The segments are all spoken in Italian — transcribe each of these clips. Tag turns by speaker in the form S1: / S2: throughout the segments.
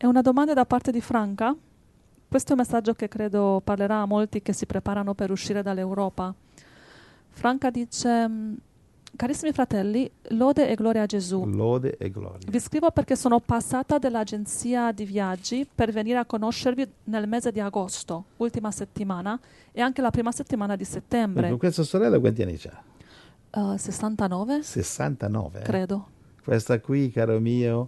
S1: È una domanda da parte di Franca. Questo è un messaggio che credo parlerà a molti che si preparano per uscire dall'Europa. Franca dice: carissimi fratelli, lode e gloria a Gesù.
S2: Lode e gloria.
S1: Vi scrivo perché sono passata dall'agenzia di viaggi per venire a conoscervi nel mese di agosto, ultima settimana, e anche la prima settimana di settembre.
S2: Con questa sorella quanti anni c'ha?
S1: 69?
S2: 69?
S1: Credo.
S2: Questa qui, caro mio,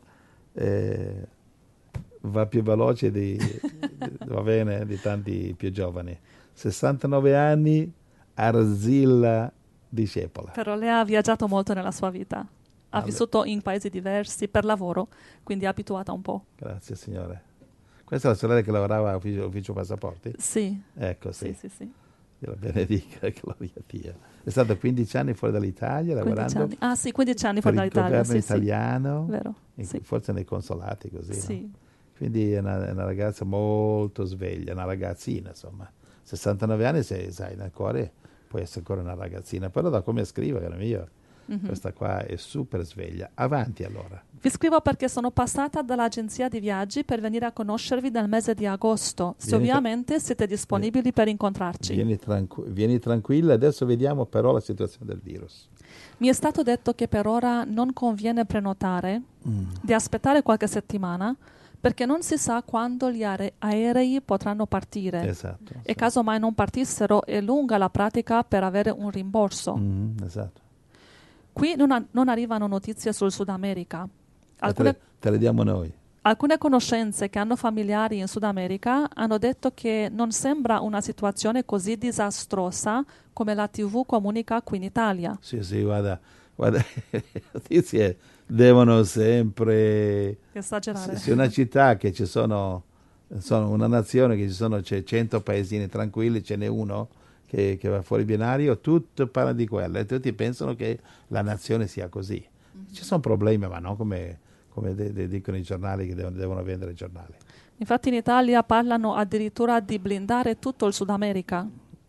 S2: va più veloce va bene, di tanti più giovani. 69 anni, Arzilla discepola.
S1: Però lei ha viaggiato molto nella sua vita. Ha vissuto in paesi diversi per lavoro, quindi è abituata un po'.
S2: Grazie, signore. Questa è la sorella che lavorava all'ufficio passaporti?
S1: Sì.
S2: Ecco, sì.
S1: Sì.
S2: Dio la benedica, gloria a Dio. È stato 15 anni fuori dall'Italia,
S1: 15
S2: lavorando
S1: anni. Ah sì, 15 anni fuori
S2: per il
S1: dall'Italia.
S2: governo
S1: Sì,
S2: italiano,
S1: vero. Sì.
S2: forse nei consolati, così.
S1: Sì.
S2: No? Quindi è una ragazza molto sveglia, una ragazzina, insomma. 69 anni, se sai, nel cuore puoi essere ancora una ragazzina, però da come scrive, caro mio, questa qua è super sveglia. Avanti allora.
S1: Vi scrivo perché sono passata dall'agenzia di viaggi per venire a conoscervi nel mese di agosto. Se ovviamente siete disponibili per incontrarci.
S2: Vieni tranquilla, adesso vediamo però la situazione del virus.
S1: Mi è stato detto che per ora non conviene prenotare, di aspettare qualche settimana, perché non si sa quando gli aerei potranno partire.
S2: Esatto.
S1: E caso mai non partissero, è lunga la pratica per avere un rimborso.
S2: Esatto.
S1: Qui non arrivano notizie sul Sud America.
S2: Te le diamo noi.
S1: Alcune conoscenze che hanno familiari in Sud America hanno detto che non sembra una situazione così disastrosa come la TV comunica qui in Italia.
S2: Sì, guarda, le notizie devono sempre
S1: esagerare.
S2: Se una città che ci sono una nazione che c'è 100 paesini tranquilli, ce n'è uno che va fuori binario, tutto parla di quello e tutti pensano che la nazione sia così. Ci sono problemi, ma non come dicono i giornali che devono vendere i giornali.
S1: Infatti in Italia parlano addirittura di blindare tutto il Sud America.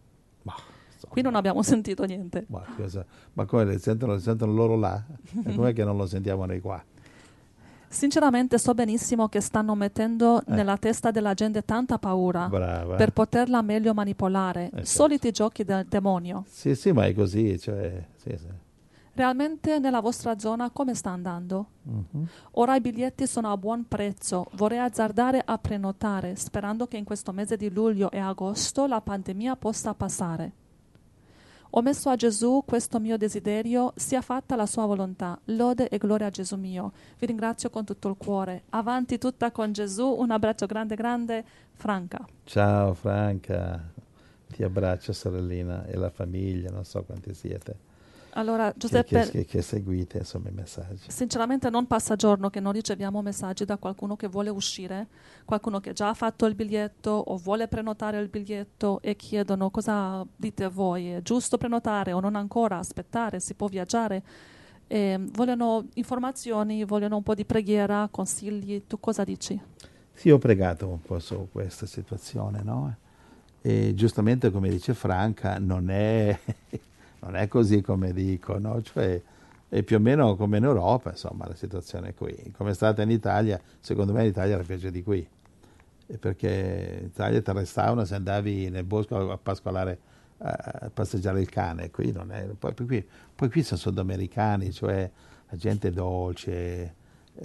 S1: Qui non abbiamo sentito niente.
S2: Ma come le sentono loro là? E com'è che non lo sentiamo noi qua?
S1: Sinceramente so benissimo che stanno mettendo nella testa della gente tanta paura.
S2: Brava.
S1: Per poterla meglio manipolare. Soliti giochi del demonio.
S2: Sì, ma è così. Sì.
S1: Realmente nella vostra zona come sta andando? Ora i biglietti sono a buon prezzo. Vorrei azzardare a prenotare, sperando che in questo mese di luglio e agosto la pandemia possa passare. Ho messo a Gesù questo mio desiderio, sia fatta la sua volontà. Lode e gloria a Gesù mio. Vi ringrazio con tutto il cuore. Avanti tutta con Gesù. Un abbraccio grande, Franca.
S2: Ciao Franca, ti abbraccio sorellina e la famiglia, non so quanti siete.
S1: Allora, Giuseppe,
S2: che seguite insomma i messaggi.
S1: Sinceramente non passa giorno che non riceviamo messaggi da qualcuno che vuole uscire, qualcuno che già ha fatto il biglietto o vuole prenotare il biglietto e chiedono cosa dite voi, è giusto prenotare o non ancora, aspettare, si può viaggiare. Vogliono informazioni, vogliono un po' di preghiera, consigli, tu cosa dici?
S2: Sì, ho pregato un po' su questa situazione, no? E giustamente come dice Franca, non è così come dicono, cioè è più o meno come in Europa, insomma, la situazione qui. Come è stata in Italia, secondo me in Italia era peggio di qui, perché in Italia ti arrestavano se andavi nel bosco a pascolare, a passeggiare il cane, qui non è. Poi qui sono sudamericani, cioè la gente dolce,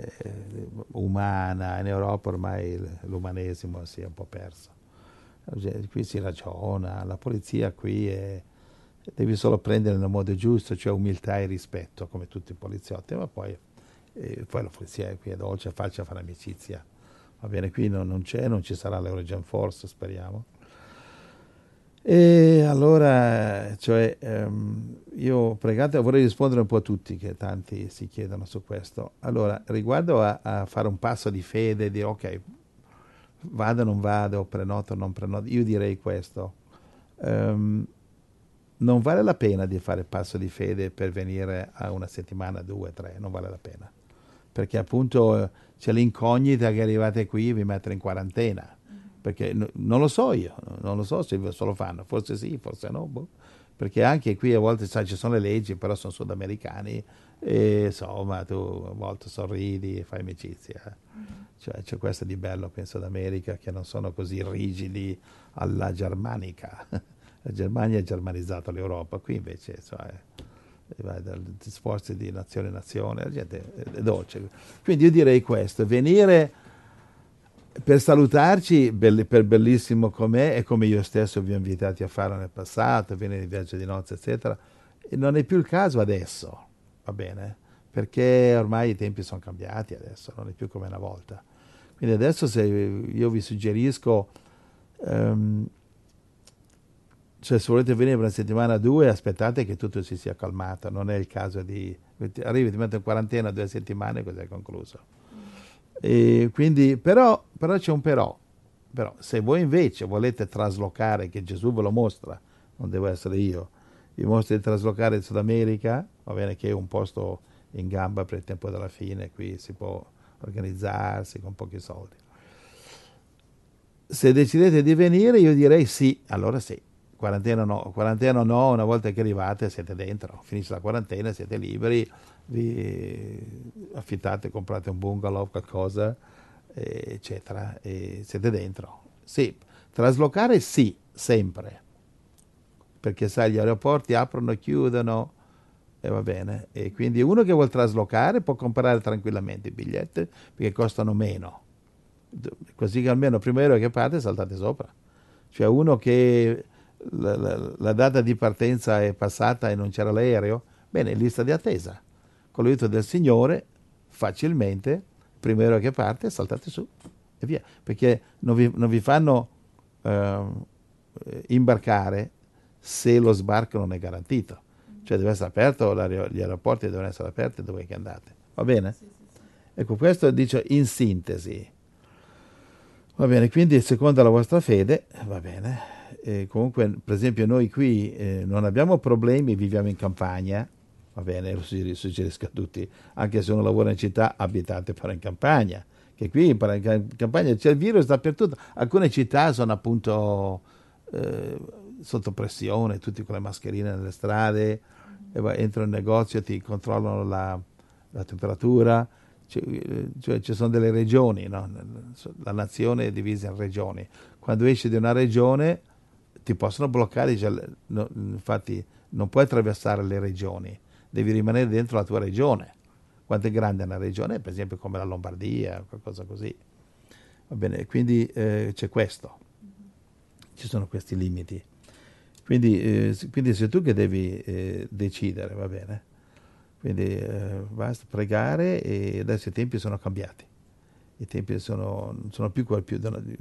S2: umana. In Europa ormai l'umanesimo si è un po' perso. Qui si ragiona, la polizia qui devi solo prendere nel modo giusto, cioè umiltà e rispetto, come tutti i poliziotti, ma poi la polizia qui è dolce, facile fare amicizia. Va bene, qui non ci sarà l'Eurogen Force, speriamo. E allora, io ho pregato, vorrei rispondere un po' a tutti, che tanti si chiedono su questo. Allora, riguardo a fare un passo di fede, dire ok, vado o non vado, prenoto o non prenoto, io direi questo. Non vale la pena di fare passo di fede per venire a una settimana, 2, 3, non vale la pena. Perché appunto c'è l'incognita che arrivate qui e vi mettono in quarantena. Perché non lo so io, non lo so se lo fanno, forse sì, forse no. perché anche qui a volte sai, ci sono le leggi, però sono sudamericani e insomma tu a volte sorridi e fai amicizia. Cioè, c'è questo di bello, penso, d'America, che non sono così rigidi alla germanica. La Germania ha germanizzato l'Europa, qui invece vai dagli sforzi di nazione in nazione, la gente è dolce. Quindi io direi questo, venire per salutarci, per bellissimo com'è, e come io stesso vi ho invitati a fare nel passato, venire in viaggio di nozze, eccetera, e non è più il caso adesso, va bene? Perché ormai i tempi sono cambiati adesso, non è più come una volta. Quindi adesso se io vi suggerisco, cioè se volete venire per una settimana o due, aspettate che tutto si sia calmato, non è il caso di... Arrivi, ti metto in quarantena 2 settimane e cos'è concluso. E quindi, però c'è un però. Se voi invece volete traslocare, che Gesù ve lo mostra, non devo essere io, vi mostra di traslocare in Sud America, va bene che è un posto in gamba per il tempo della fine, qui si può organizzarsi con pochi soldi. Se decidete di venire, io direi sì, allora sì. Quarantena no, una volta che arrivate siete dentro, finisce la quarantena, siete liberi, vi affittate, comprate un bungalow, qualcosa, eccetera, e siete dentro. Sì, traslocare sì, sempre, perché sai, gli aeroporti aprono e chiudono, e va bene, e quindi uno che vuole traslocare può comprare tranquillamente i biglietti, perché costano meno, così che almeno il primo aereo che parte saltate sopra. Cioè uno che la data di partenza è passata e non c'era l'aereo, bene, lista di attesa. Con l'aiuto del Signore, facilmente, il primo aereo che parte, saltate su e via. Perché non vi fanno imbarcare se lo sbarco non è garantito. Cioè deve essere aperto, gli aeroporti devono essere aperti dove che andate. Va bene? Sì. Ecco, questo dice in sintesi. Va bene, quindi secondo la vostra fede, va bene. Comunque, per esempio, noi qui non abbiamo problemi, viviamo in campagna, va bene, lo suggerisco a tutti, anche se uno lavora in città, abitate però in campagna, che qui in campagna c'è il virus dappertutto. Alcune città sono appunto sotto pressione, tutti con le mascherine nelle strade, entrano in negozio, ti controllano la temperatura. Cioè ci sono delle regioni, no? La nazione è divisa in regioni. Quando esci di una regione ti possono bloccare, infatti non puoi attraversare le regioni, devi rimanere dentro la tua regione. Quanto è grande una regione? Per esempio come la Lombardia, qualcosa così. Va bene, quindi c'è questo, ci sono questi limiti. Quindi sei tu che devi decidere, va bene? Quindi basta pregare, e adesso i tempi sono cambiati. I tempi non sono più quelli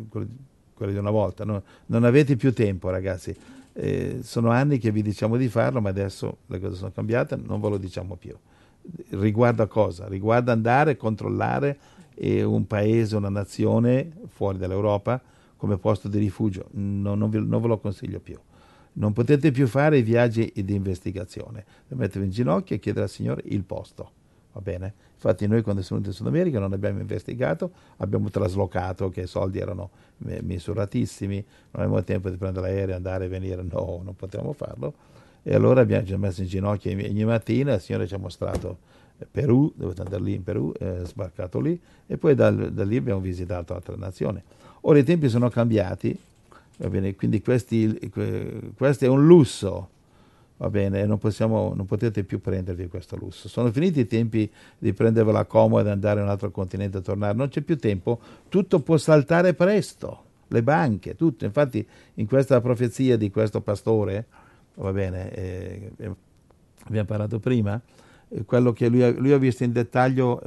S2: di una volta. No? Non avete più tempo, ragazzi. Sono anni che vi diciamo di farlo, ma adesso le cose sono cambiate, non ve lo diciamo più. Riguarda cosa? Riguarda andare a controllare un paese, una nazione fuori dall'Europa come posto di rifugio. Non ve lo consiglio più. Non potete più fare i viaggi di investigazione, mettervi in ginocchio e chiedere al Signore il posto, va bene? Infatti noi quando siamo venuti in Sud America non abbiamo investigato, abbiamo traslocato, che i soldi erano misuratissimi, non avevamo tempo di prendere l'aereo, andare e venire, no, non potevamo farlo. E allora abbiamo messo in ginocchio ogni mattina, il Signore ci ha mostrato Perù, dovete andare lì in Perù, sbarcato lì, e poi da lì abbiamo visitato altre nazioni. Ora i tempi sono cambiati, va bene, quindi questo è un lusso, va bene, non potete più prendervi questo lusso. Sono finiti i tempi di prendervela comoda e andare in un altro continente e tornare, non c'è più tempo, tutto può saltare presto, le banche, tutto. Infatti in questa profezia di questo pastore, va bene, abbiamo parlato prima, quello che lui ha visto in dettaglio,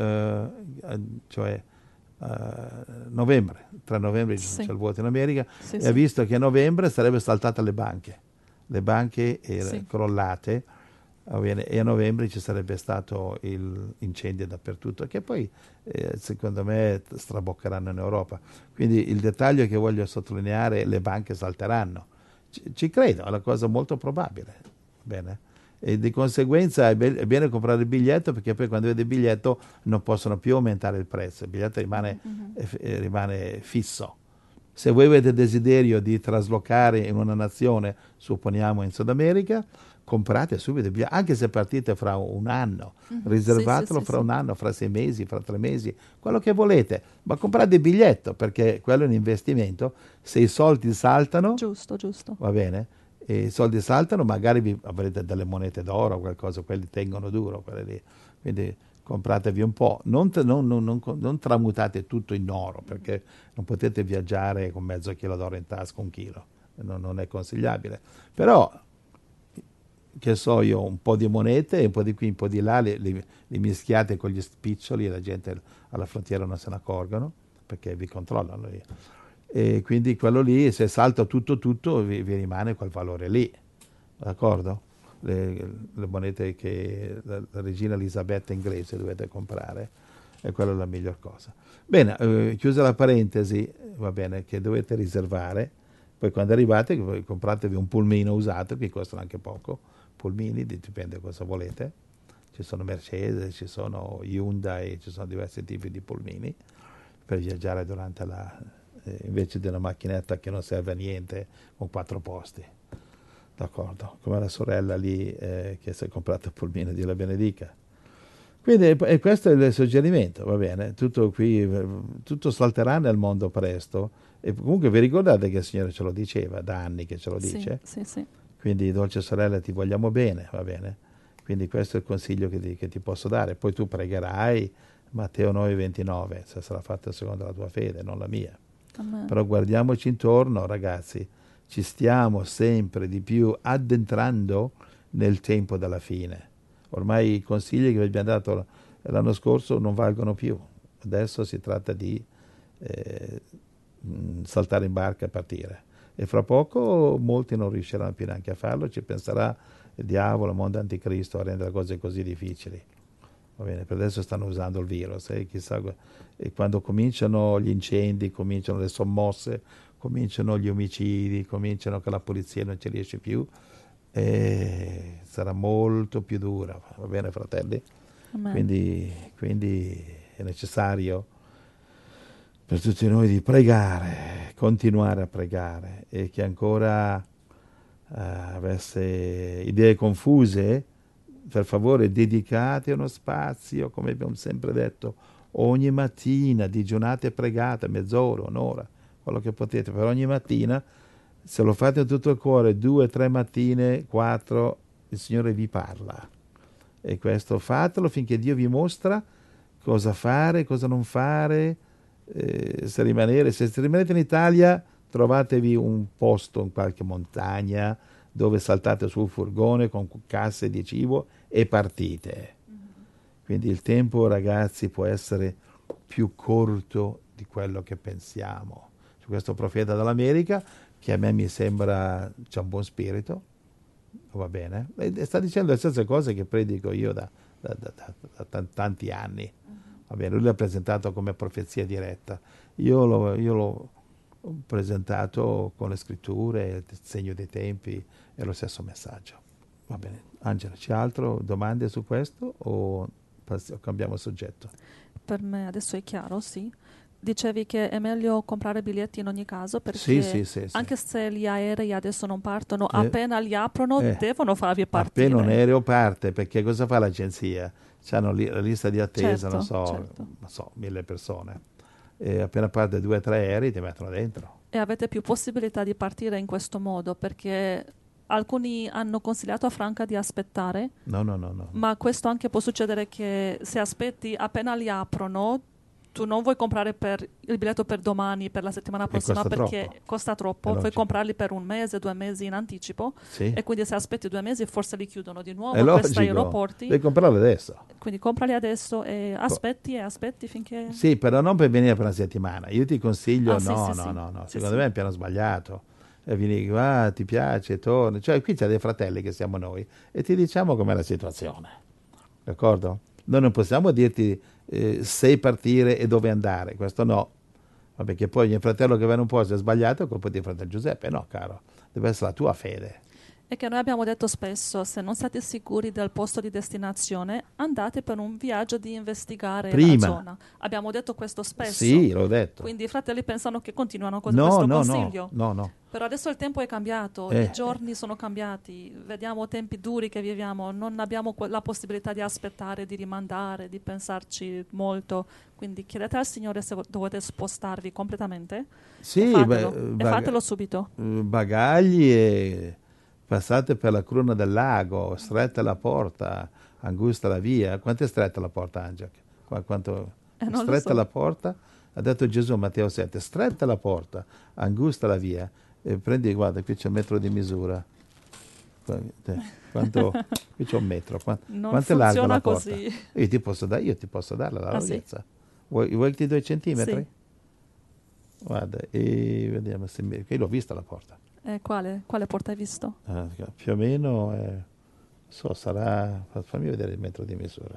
S2: cioè novembre, tra novembre c'è il voto in America, e ha visto che a novembre sarebbe saltate le banche erano crollate, e a novembre ci sarebbe stato l'incendio dappertutto, che poi secondo me straboccheranno in Europa. Quindi il dettaglio che voglio sottolineare: le banche salteranno, ci credo, è una cosa molto probabile, bene. E di conseguenza è bene comprare il biglietto, perché poi quando vedi il biglietto non possono più aumentare il prezzo, il biglietto rimane fisso. Se voi avete desiderio di traslocare in una nazione, supponiamo in Sud America, comprate subito, anche se partite fra un anno, riservatelo fra un anno, fra 6 mesi, fra 3 mesi, quello che volete, ma comprate il biglietto, perché quello è un investimento. Se i soldi saltano,
S1: Giusto.
S2: va bene, e i soldi saltano, magari avrete delle monete d'oro o qualcosa, quelli tengono duro, quelli lì. Quindi compratevi un po', non tramutate tutto in oro, perché non potete viaggiare con mezzo chilo d'oro in tasca, 1 chilo, non è consigliabile. Però, che so io, un po' di monete, un po' di qui, un po' di là, li mischiate con gli spiccioli e la gente alla frontiera non se ne accorgono, perché vi controllano lì. E quindi quello lì, se salta tutto, vi rimane quel valore lì, d'accordo? Le monete che la regina Elisabetta inglese dovete comprare, e quella è la miglior cosa. Bene, chiusa la parentesi, va bene, che dovete riservare, poi quando arrivate compratevi un pulmino usato, che costano anche poco, pulmini, dipende cosa volete, ci sono Mercedes, ci sono Hyundai, ci sono diversi tipi di pulmini per viaggiare durante invece di una macchinetta che non serve a niente con 4 posti. D'accordo, come la sorella lì che si è comprata il pulmino, Dio la benedica. Quindi questo è il suggerimento, va bene, tutto qui, tutto salterà nel mondo presto, e comunque vi ricordate che il Signore ce lo diceva, da anni che ce lo dice?
S1: Sì.
S2: Quindi, dolce sorella, ti vogliamo bene, va bene? Quindi questo è il consiglio che ti posso dare. Poi tu pregherai Matteo 9,29, se sarà fatto secondo la tua fede, non la mia.
S1: Amen.
S2: Però guardiamoci intorno, ragazzi, ci stiamo sempre di più addentrando nel tempo della fine. Ormai i consigli che vi abbiamo dato l'anno scorso non valgono più. Adesso si tratta di saltare in barca e partire. E fra poco molti non riusciranno più neanche a farlo, ci penserà il diavolo, il mondo anticristo a rendere le cose così difficili. Va bene, per adesso stanno usando il virus, chissà, e quando cominciano gli incendi, cominciano le sommosse, cominciano gli omicidi, cominciano che la polizia non ci riesce più, sarà molto più dura, va bene, fratelli? Quindi è necessario per tutti noi di pregare, continuare a pregare, e chi ancora avesse idee confuse, per favore dedicate uno spazio, come abbiamo sempre detto, ogni mattina, digiunate e pregate, mezz'ora, un'ora, quello che potete, per ogni mattina. Se lo fate in tutto il cuore, 2, 3 mattine, 4, il Signore vi parla. E questo fatelo finché Dio vi mostra cosa fare, cosa non fare, se rimanete in Italia, trovatevi un posto in qualche montagna dove saltate sul furgone con casse di cibo e partite. Quindi il tempo, ragazzi, può essere più corto di quello che pensiamo. C'è questo profeta dall'America che a me mi sembra c'ha un buon spirito, va bene, e sta dicendo le stesse cose che predico io da tanti anni. Va bene, lui l'ha presentato come profezia diretta. Io l'ho presentato con le scritture, il segno dei tempi e lo stesso messaggio. Va bene, Angela, c'è altro domande su questo o cambiamo soggetto?
S1: Per me adesso è chiaro, sì. Dicevi che è meglio comprare biglietti in ogni caso, perché
S2: sì.
S1: anche se gli aerei adesso non partono, appena li aprono devono farvi partire.
S2: Appena un aereo parte, perché cosa fa l'agenzia? C'hanno la lista di attesa,
S1: certo.
S2: non so, 1000 persone. E appena parte 2 o 3 aerei ti mettono dentro.
S1: E avete più possibilità di partire in questo modo, perché alcuni hanno consigliato a Franca di aspettare.
S2: No.
S1: Ma questo anche può succedere che se aspetti appena li aprono, tu non vuoi comprare il biglietto per domani, per la settimana prossima, perché costa troppo. Vuoi comprarli per 1 mese, 2 mesi in anticipo, e quindi se aspetti 2 mesi forse li chiudono di nuovo questi aeroporti.
S2: Devi comprarli adesso.
S1: Quindi comprali adesso e aspetti finché...
S2: Sì, però non per venire per una settimana. Io ti consiglio, no. Secondo me è un piano sbagliato. E vieni, ti piace, torni. Cioè, qui c'è dei fratelli che siamo noi e ti diciamo com'è la situazione. D'accordo? Noi non possiamo dirti se partire e dove andare, questo no. Perché poi il mio fratello che va in un posto è sbagliato, è colpa di fratello Giuseppe. No, caro, deve essere la tua fede.
S1: E che noi abbiamo detto spesso, se non siete sicuri del posto di destinazione, andate per un viaggio di investigare
S2: Prima.
S1: la zona. Abbiamo detto questo spesso.
S2: Sì, l'ho detto.
S1: Quindi i fratelli pensano che continuano con
S2: No,
S1: questo
S2: no,
S1: consiglio.
S2: no.
S1: Però adesso il tempo è cambiato, i giorni sono cambiati, vediamo tempi duri che viviamo, non abbiamo la possibilità di aspettare, di rimandare, di pensarci molto. Quindi chiedete al Signore se dovete spostarvi completamente
S2: Sì,
S1: e fatelo, e fatelo subito.
S2: bagagli e passate per la cruna del lago, stretta la porta, angusta la via. Quanto è stretta la porta, Angela? Quanto
S1: Non lo
S2: stretta
S1: so.
S2: la porta? Ha detto Gesù a Matteo 7, stretta la porta, angusta la via. E prendi, guarda, qui c'è un metro di misura. Qui c'è un metro.
S1: Non
S2: Quanto è larga la
S1: funziona
S2: porta?
S1: così.
S2: Io ti posso darla la
S1: Sì?
S2: larghezza. Vuoi che 2 centimetri?
S1: Sì.
S2: Guarda, e vediamo se io l'ho vista la porta.
S1: Quale porta hai visto?
S2: Più o meno, sarà, fammi vedere il metro di misura.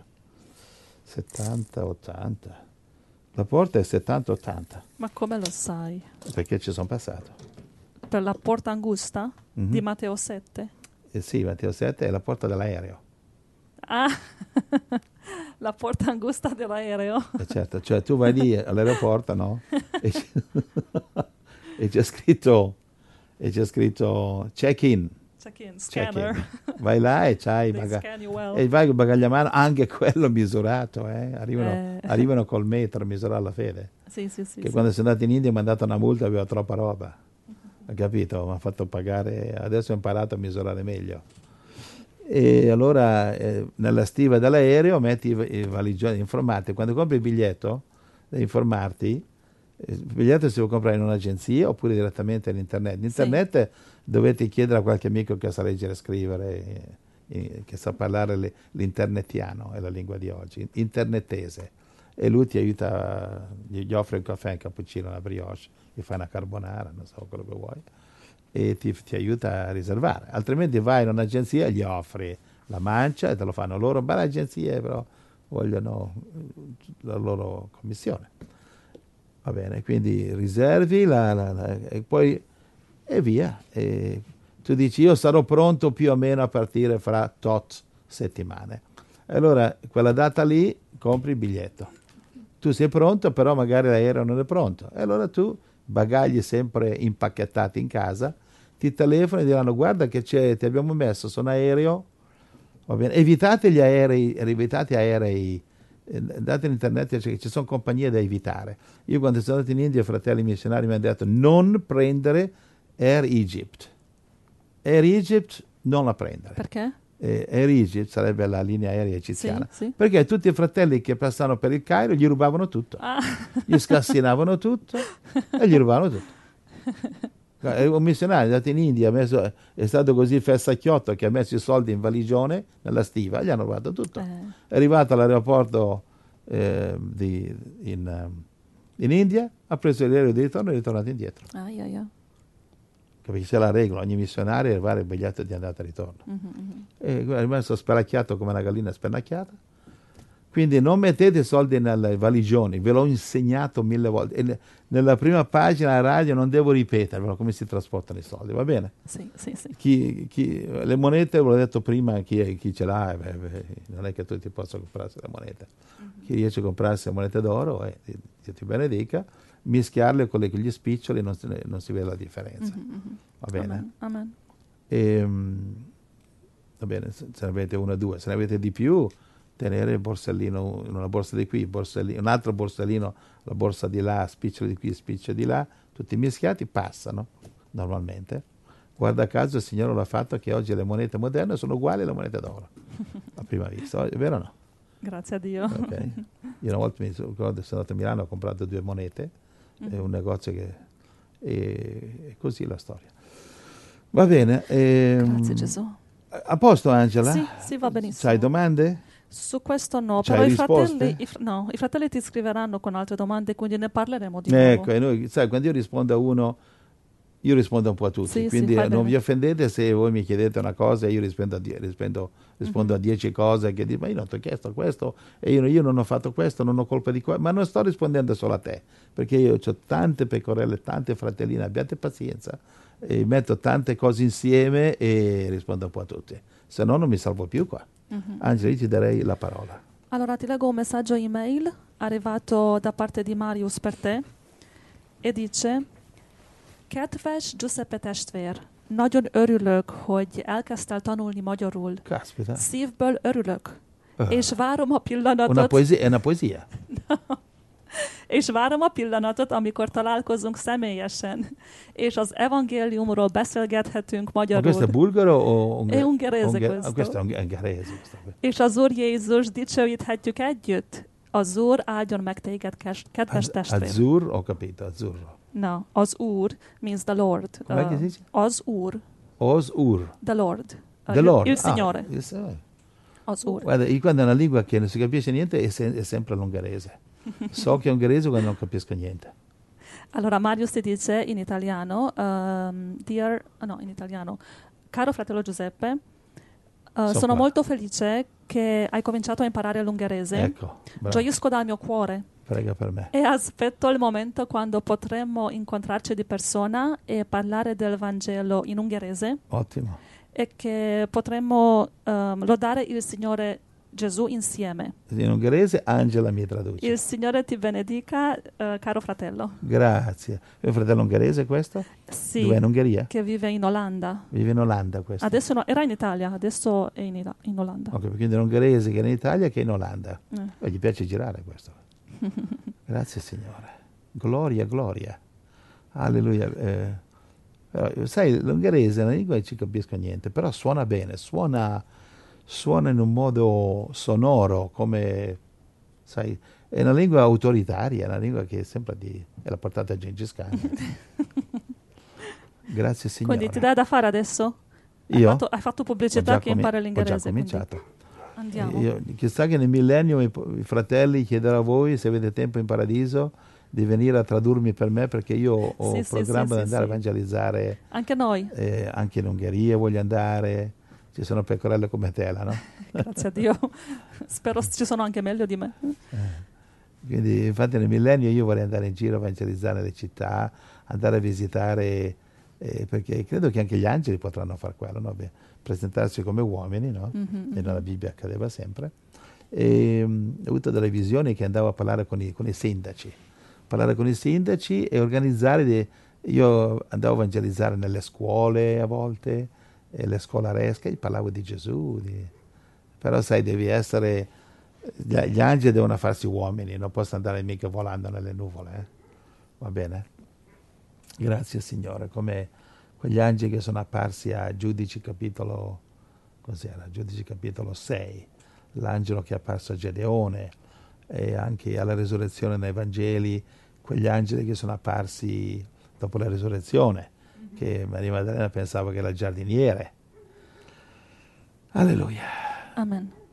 S2: 70-80. La porta è 70-80,
S1: Ma come lo sai?
S2: perché ci sono passato.
S1: Per la porta angusta
S2: Mhm.
S1: di Matteo 7?
S2: Sì, Matteo 7 è la porta dell'aereo.
S1: Ah, la porta angusta dell'aereo.
S2: Certo, cioè tu vai lì all'aeroporto, no? E c'è scritto check-in.
S1: Check-in, scanner.
S2: Vai là e c'hai
S1: They scan you well.
S2: e vai con il bagaglio a mano, anche quello misurato, arrivano col metro a misurare la fede.
S1: Sì.
S2: Che quando sono andato in India mi hanno dato una multa, aveva troppa roba. Hai capito? Mi ha fatto pagare, adesso ho imparato a misurare meglio. E allora nella stiva dell'aereo metti i valigioni informati. Quando compri il biglietto, devi informarti. Il biglietto si può comprare in un'agenzia oppure direttamente all'internet. L'internet dovete chiedere a qualche amico che sa leggere e scrivere, che sa parlare l'internetiano, è la lingua di oggi, internetese. E lui ti aiuta, gli offre un caffè, un cappuccino, una brioche, gli fai una carbonara, non so quello che vuoi, e ti aiuta a riservare. Altrimenti vai in un'agenzia, gli offri la mancia e te lo fanno loro. Ma le agenzie però vogliono la loro commissione. Va bene, quindi riservi e poi e via. E tu dici io sarò pronto più o meno a partire fra tot settimane. E allora quella data lì compri il biglietto. Tu sei pronto, però magari l'aereo non è pronto. E allora tu, bagagli sempre impacchettati in casa, ti telefonano e diranno guarda che ti abbiamo messo su un aereo. Va bene. Evitate gli aerei, andate in internet, ci sono compagnie da evitare. Io quando sono andato in India, i fratelli missionari mi hanno detto non prendere Air Egypt. Air Egypt non la prendere.
S1: Perché?
S2: Air Egypt sarebbe la linea aerea egiziana.
S1: Sì.
S2: Perché tutti i fratelli che passavano per il Cairo gli rubavano tutto. Gli scassinavano tutto e gli rubavano tutto. Un missionario è andato in India, è stato così fessacchiotto che ha messo i soldi in valigione nella stiva, gli hanno rubato tutto. È arrivato all'aeroporto in India, ha preso l'aereo di ritorno e è ritornato indietro. Capisci? C'è la regola, ogni missionario deve arrivare il biglietto di andata e ritorno. E è rimasto spelacchiato come una gallina spennacchiata. Quindi non mettete soldi nelle valigioni, ve l'ho insegnato 1000 volte. E nella prima pagina della radio non devo ripetervelo come si trasportano i soldi, va bene?
S1: Sì.
S2: Le monete, ve l'ho detto prima, chi ce l'ha, non è che tutti possono comprarsi le monete. Chi riesce a comprarsi le monete d'oro, Dio ti benedica, mischiarle con gli spiccioli non si vede la differenza. Va bene?
S1: Amen.
S2: Va bene, se ne avete una o due, se ne avete di più, tenere il borsellino in una borsa di qui, un altro borsellino, la borsa di là, spiccioli di qui, spiccioli di là, tutti mischiati, passano normalmente. Guarda caso il Signore l'ha fatto che oggi le monete moderne sono uguali alle monete d'oro, a prima vista, è vero o no?
S1: Grazie a Dio.
S2: Okay. Io una volta mi ricordo, sono andato a Milano, ho comprato 2 monete, un negozio e così la storia. Va bene.
S1: Grazie Gesù.
S2: A posto Angela?
S1: Sì, va benissimo.
S2: C'hai domande?
S1: Su questo no,
S2: C'hai
S1: però
S2: risposte?
S1: i fratelli ti scriveranno con altre domande, quindi ne parleremo di nuovo.
S2: Ecco, e noi, sai, quando io rispondo a uno, io rispondo un po' a tutti,
S1: Sì,
S2: quindi
S1: fai
S2: non
S1: bene.
S2: vi offendete se voi mi chiedete una cosa e io rispondo a 10 cose che dico, ma io non ti ho chiesto questo e io non ho fatto questo, non ho colpa di questo, ma non sto rispondendo solo a te, perché io ho tante pecorelle, tante fratelline, abbiate pazienza, e metto tante cose insieme e rispondo un po' a tutti, se no non mi salvo più qua. Angela, io ti darei la parola.
S1: Allora ti leggo un messaggio email arrivato da parte di Marius per te e dice: Kedves Giuseppe testvér, nagyon örülök, hogy elkezdtél tanulni magyarul.
S2: Caspita,
S1: Szívből örülök. És várom a pillanatot,
S2: è una poesia.
S1: és várom a pillanatot, amikor találkozunk személyesen, és az evangéliumról beszélgethetünk
S2: Ma
S1: magyarul.
S2: questo è bulgaro o
S1: È ungherese questo.
S2: Questo è ungherese.
S1: És az Úr Jézus dicsőíthetjük együtt. Az Úr áldjon meg téged, kedves testvér.
S2: Azzur, ho capito, azzurro.
S1: No, az Úr means the Lord.
S2: Com'è che si dice?
S1: Az Úr,
S2: Os-ur.
S1: the Lord.
S2: The Lord.
S1: Il Signore,
S2: Il Signore.
S1: az Úr.
S2: Guarda, io quando è una lingua che non si capisce niente è sempre l'ungherese. So che è ungherese quando non capisco niente.
S1: Allora Marius ti dice in italiano, in italiano, caro fratello Giuseppe, sono
S2: qua.
S1: molto felice che hai cominciato a imparare l'ungherese.
S2: Ecco, bravo.
S1: Gioisco dal mio cuore
S2: Prega per me.
S1: e aspetto il momento quando potremo incontrarci di persona e parlare del Vangelo in ungherese
S2: Ottimo.
S1: e che potremmo lodare il Signore Gesù insieme.
S2: In ungherese Angela mi traduce.
S1: Il Signore ti benedica, caro fratello.
S2: Grazie. È un fratello ungherese questo?
S1: Sì,
S2: Dove è in Ungheria?
S1: che vive in Olanda.
S2: Vive in Olanda questo.
S1: Adesso era in Italia, adesso è in Olanda.
S2: Ok, quindi è un ungherese che è in Italia che è in Olanda.
S1: Eh.
S2: Gli piace girare questo. Grazie Signore. Gloria, gloria. Alleluia. Però, sai, l'ungherese è una lingua che ci capisco niente, però suona bene, suona in un modo sonoro, come, sai, è una lingua autoritaria, è una lingua che sembra è la portata a Gengis Khan. Grazie Signore.
S1: Quindi ti dai da fare adesso?
S2: Io?
S1: Hai fatto pubblicità che impara l'inglese.
S2: Ho già cominciato.
S1: Andiamo.
S2: Chissà che nel millennio i fratelli chiederò a voi, se avete tempo in paradiso, di venire a tradurmi per me, perché io ho
S1: Sì,
S2: programma di andare a
S1: sì.
S2: evangelizzare.
S1: Anche noi.
S2: Anche in Ungheria voglio andare. Ci sono pecorelle come te là, no?
S1: Grazie a Dio. Spero ci sono anche meglio di me.
S2: Quindi infatti nel millennio io vorrei andare in giro a evangelizzare le città, andare a visitare, perché credo che anche gli angeli potranno fare quello, no? Presentarsi come uomini, no? E nella Bibbia accadeva sempre. E ho avuto delle visioni che andavo a parlare con i sindaci, e organizzare, io andavo a evangelizzare nelle scuole a volte, le scolaresche, e parlavo di Gesù, però sai, devi essere, gli angeli devono farsi uomini, non posso andare mica volando nelle nuvole, va bene? Grazie Signore, come quegli angeli che sono apparsi a Giudici capitolo 6, l'angelo che è apparso a Gedeone, e anche alla resurrezione nei Vangeli, quegli angeli che sono apparsi dopo la risurrezione, che Maria Maddalena pensava che era il giardiniere. Alleluia.
S1: Amen.